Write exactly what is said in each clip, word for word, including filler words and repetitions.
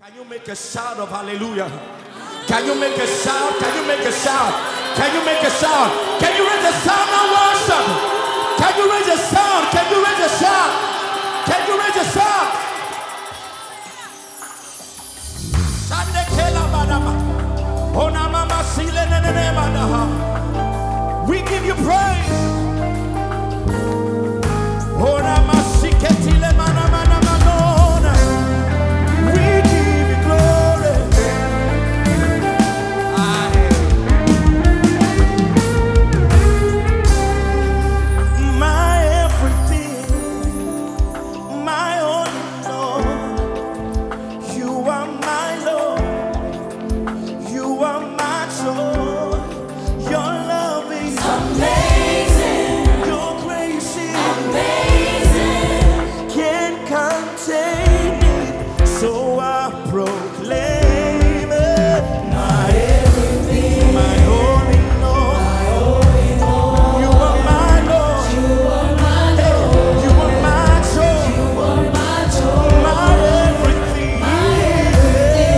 Can you make a sound of hallelujah? Can you make a sound? Can you make a sound? Can you make a sound? Can you raise a sound of worship? Can you raise a sound? Can you raise a sound? Can you raise a sound? Sande kela badama. Ona mama sile nene madaha. We give you praise. Ona masiketile mana mana manona. We give you glory. My everything, my only Lord. You are my Lord. You are my joy. Your love is amazing. Your grace is amazing. Can't contain it, so I proclaim it. My everything, my only Lord. You are my Lord. You are my Lord. You are my joy. You are my joy. My everything. My everything.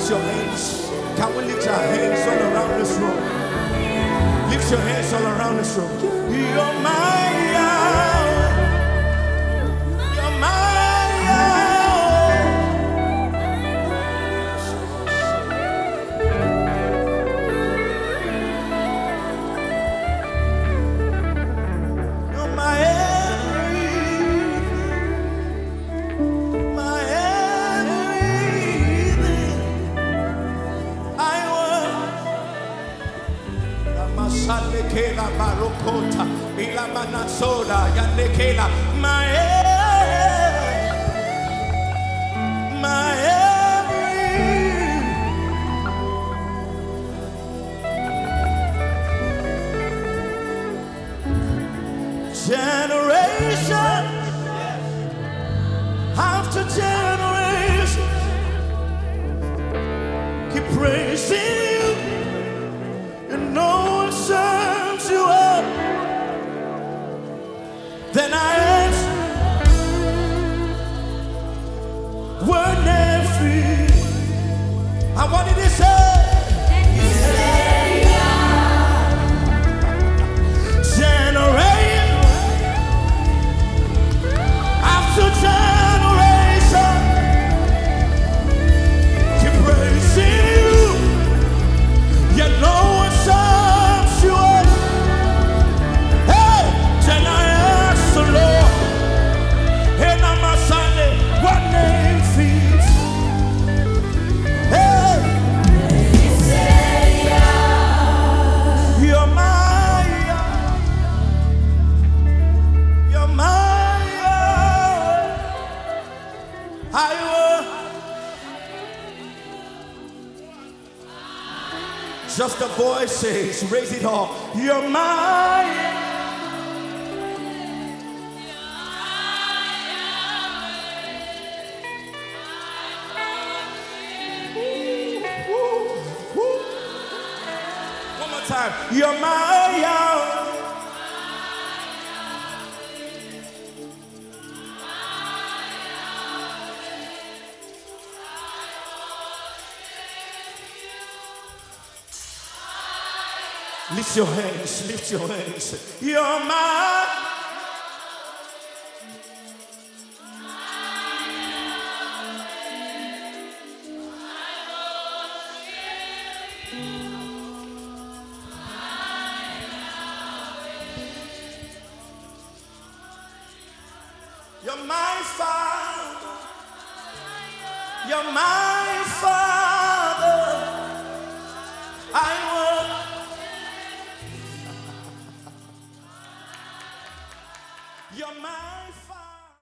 lift your hands? Can we lift our hands all around this room? Lift your hands all around this room. You're my Yahweh. You're my Yahweh. You're my everything. My everything. I Salekela barokota ila manasola yanekela my my every generation after generation keep praising you and no one serves you up. Then I ask, were they free? And what did he say? He said, yeah. Generation after generation keep praising you, yet no one serves you up. Hey, then I ask the Lord, hey, now my Sunday, what name fits? Hey, he said, yeah. You're my, you're my, I will. Just the voices, raise it all. You're mine. One more time. You're mine. Lift your hands, lift your hands. You're my. You're my Father. You're my Father. I will. You're mine.